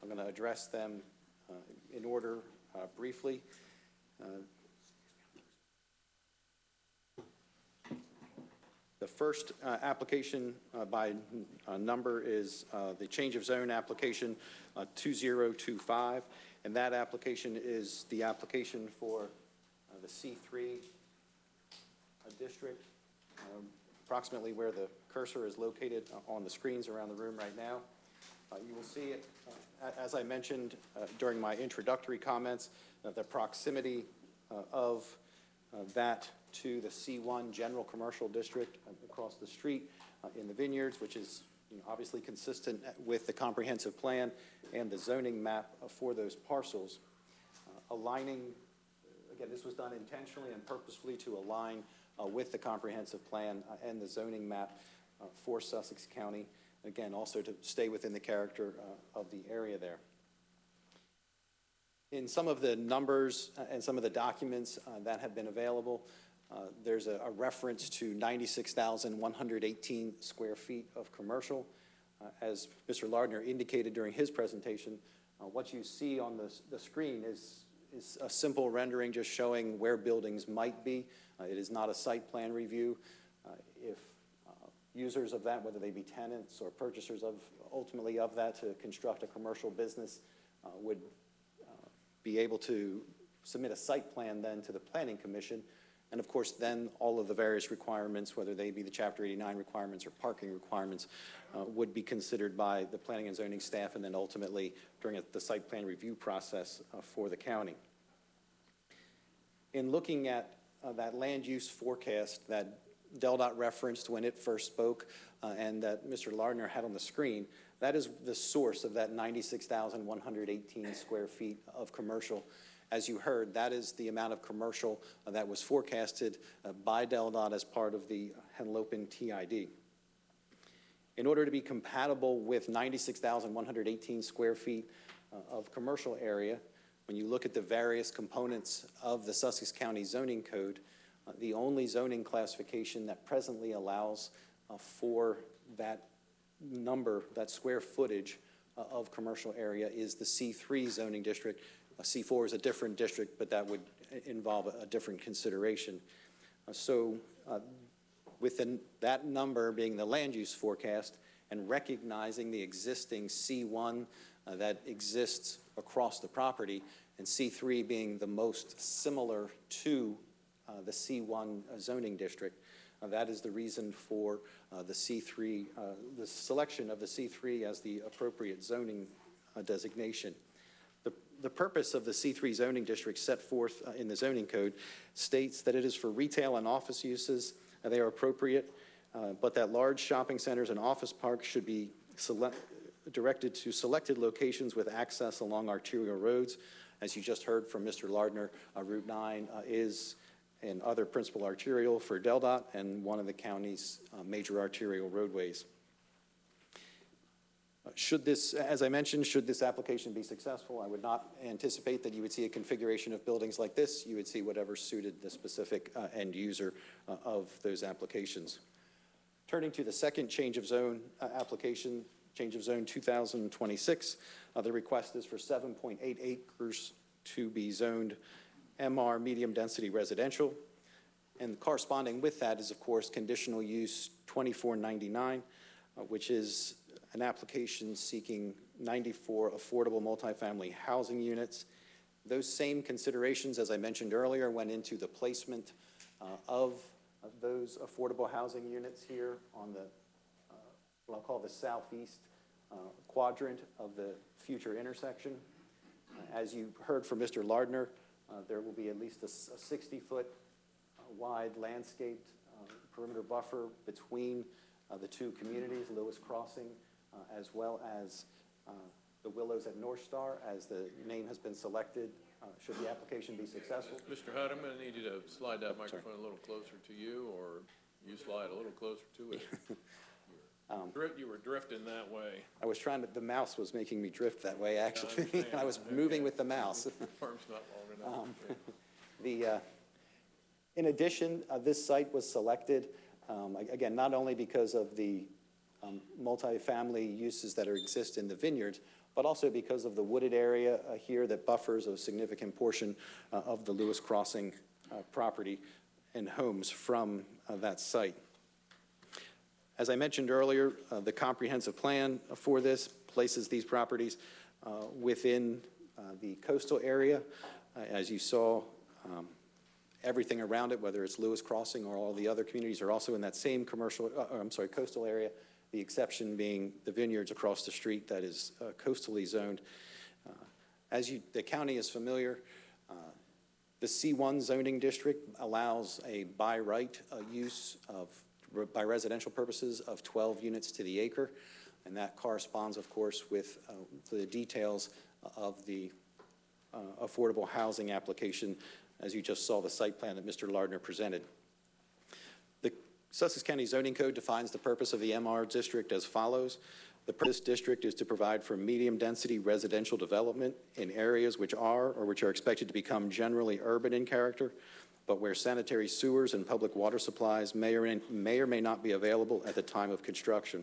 I'm going to address them in order briefly. The first application by number is the change of zone application 2025, and that application is the application for the C3 district, approximately where the cursor is located on the screens around the room right now. You will see it, as I mentioned during my introductory comments, the proximity of that to the C1 general commercial district across the street in the Vineyards, which is obviously consistent with the comprehensive plan and the zoning map for those parcels. Aligning, again, this was done intentionally and purposefully to align with the comprehensive plan and the zoning map for Sussex County. Again, also to stay within the character of the area there. In some of the numbers and some of the documents that have been available, there's a reference to 96,118 square feet of commercial. As Mr. Lardner indicated during his presentation, what you see on the screen is a simple rendering just showing where buildings might be. It is not a site plan review. If users of that, whether they be tenants or purchasers of ultimately of that to construct a commercial business, would be able to submit a site plan then to the Planning Commission. And of course, then all of the various requirements, whether they be the Chapter 89 requirements or parking requirements, would be considered by the planning and zoning staff and then ultimately during the site plan review process for the county. In looking at that land use forecast that DelDOT referenced when it first spoke and that Mr. Lardner had on the screen, that is the source of that 96,118 square feet of commercial. As you heard, that is the amount of commercial that was forecasted by DelDOT as part of the Henlopen TID. In order to be compatible with 96,118 square feet of commercial area, when you look at the various components of the Sussex County Zoning Code, the only zoning classification that presently allows for that number, that square footage of commercial area is the C3 zoning district. C4 is a different district, but that would involve a different consideration. Within that number being the land use forecast and recognizing the existing C1 that exists across the property, and C3 being the most similar to the C1 zoning district, that is the reason for the C3, the selection of the C3 as the appropriate zoning designation. The purpose of the C3 zoning district set forth in the zoning code states that it is for retail and office uses. They are appropriate, but that large shopping centers and office parks should be directed to selected locations with access along arterial roads. As you just heard from Mr. Lardner, Route 9 is an other principal arterial for DelDOT and one of the county's major arterial roadways. Should this, as I mentioned, should this application be successful, I would not anticipate that you would see a configuration of buildings like this. You would see whatever suited the specific end user of those applications. Turning to the second change of zone application, change of zone 2026, the request is for 7.8 acres to be zoned MR medium density residential. And corresponding with that is, of course, conditional use 2499, which is an application seeking 94 affordable multifamily housing units. Those same considerations, as I mentioned earlier, went into the placement of those affordable housing units here on the, what I'll call the southeast quadrant of the future intersection. As you heard from Mr. Lardner, there will be at least a 60-foot wide landscaped perimeter buffer between the two communities, Lewis Crossing, as well as the Willows at North Star, as the name has been selected, should the application be successful. Mr. Hutt, I'm going to need you to slide that microphone a little closer to you, or you slide a little closer to it. You were drifting that way. I was trying to, the mouse was making me drift that way, actually. I was moving with the mouse. Arm's not long enough. In addition, this site was selected, again, not only because of the multifamily uses that exist in the Vineyards, but also because of the wooded area here that buffers a significant portion of the Lewis Crossing property and homes from that site. As I mentioned earlier, the comprehensive plan for this places these properties within the coastal area. As you saw, everything around it, whether it's Lewis Crossing or all the other communities, are also in that same coastal area, the exception being the vineyards across the street that is coastally zoned. The county is familiar, the C1 zoning district allows a by right use by residential purposes of 12 units to the acre, and that corresponds, of course, with the details of the affordable housing application, as you just saw the site plan that Mr. Lardner presented. The Sussex County Zoning Code defines the purpose of the MR district as follows. The purpose of this district is to provide for medium-density residential development in areas which are or which are expected to become generally urban in character, but where sanitary sewers and public water supplies may or may not be available at the time of construction.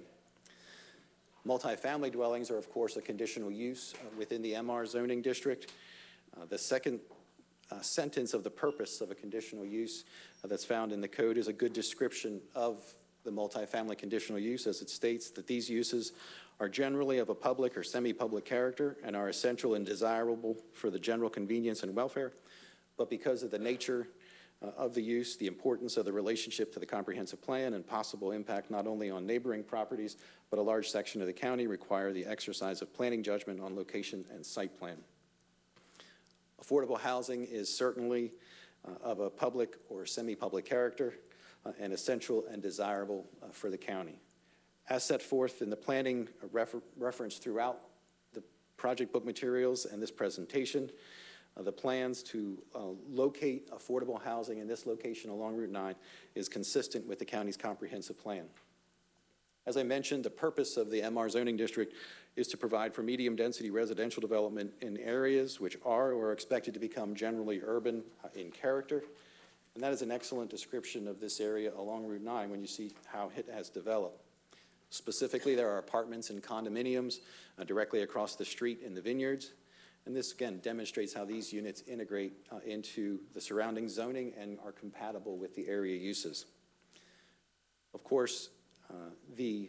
Multifamily dwellings are, of course, a conditional use within the MR zoning district. The second sentence of the purpose of a conditional use that's found in the code is a good description of the multifamily conditional use, as it states that these uses are generally of a public or semi-public character and are essential and desirable for the general convenience and welfare, but because of the nature of the use, the importance of the relationship to the comprehensive plan and possible impact not only on neighboring properties, but a large section of the county require the exercise of planning judgment on location and site plan. Affordable housing is certainly of a public or semi-public character and essential and desirable for the county. As set forth in the planning reference throughout the project book materials and this presentation, the plans to locate affordable housing in this location along Route 9 is consistent with the county's comprehensive plan. As I mentioned, the purpose of the MR zoning district is to provide for medium-density residential development in areas which are or are expected to become generally urban in character. And that is an excellent description of this area along Route 9 when you see how it has developed. Specifically, there are apartments and condominiums directly across the street in the vineyards. And this, again, demonstrates how these units integrate into the surrounding zoning and are compatible with the area uses. Of course, the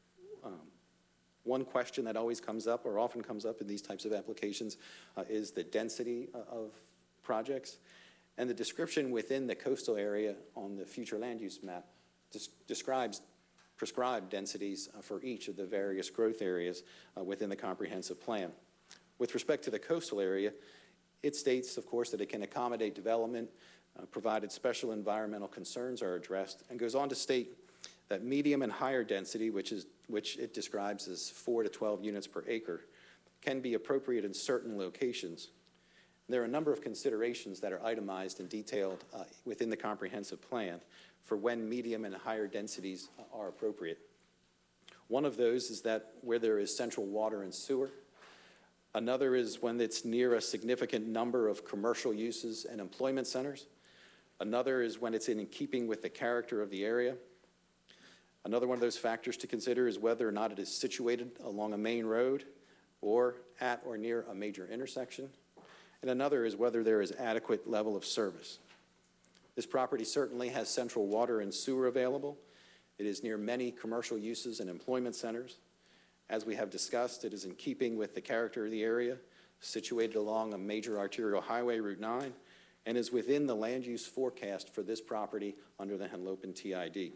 one question that always comes up or often comes up in these types of applications is the density of projects. And the description within the coastal area on the future land use map describes prescribed densities for each of the various growth areas within the comprehensive plan. With respect to the coastal area, it states, of course, that it can accommodate development provided special environmental concerns are addressed, and goes on to state that medium and higher density, which it describes as 4 to 12 units per acre, can be appropriate in certain locations. There are a number of considerations that are itemized and detailed within the comprehensive plan for when medium and higher densities are appropriate. One of those is that where there is central water and sewer. Another is when it's near a significant number of commercial uses and employment centers. Another is when it's in keeping with the character of the area. Another one of those factors to consider is whether or not it is situated along a main road or at or near a major intersection. And another is whether there is adequate level of service. This property certainly has central water and sewer available. It is near many commercial uses and employment centers. As we have discussed, it is in keeping with the character of the area, situated along a major arterial highway, Route 9, and is within the land use forecast for this property under the Henlopen TID.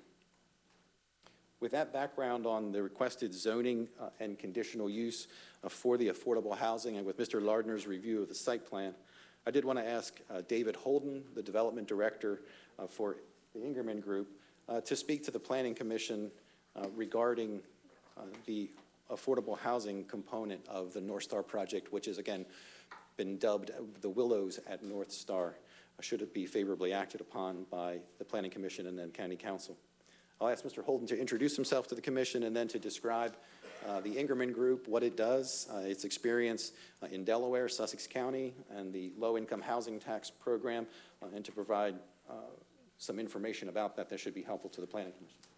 With that background on the requested zoning and conditional use for the affordable housing, and with Mr. Lardner's review of the site plan, I did want to ask David Holden, the development director for the Ingerman Group, to speak to the Planning Commission regarding the affordable housing component of the North Star project, which has again been dubbed the Willows at North Star, should it be favorably acted upon by the Planning Commission and then County Council. I'll ask Mr. Holden to introduce himself to the Commission and then to describe the Ingerman Group, what it does, its experience in Delaware, Sussex County, and the low-income housing tax program, and to provide some information about that should be helpful to the Planning Commission.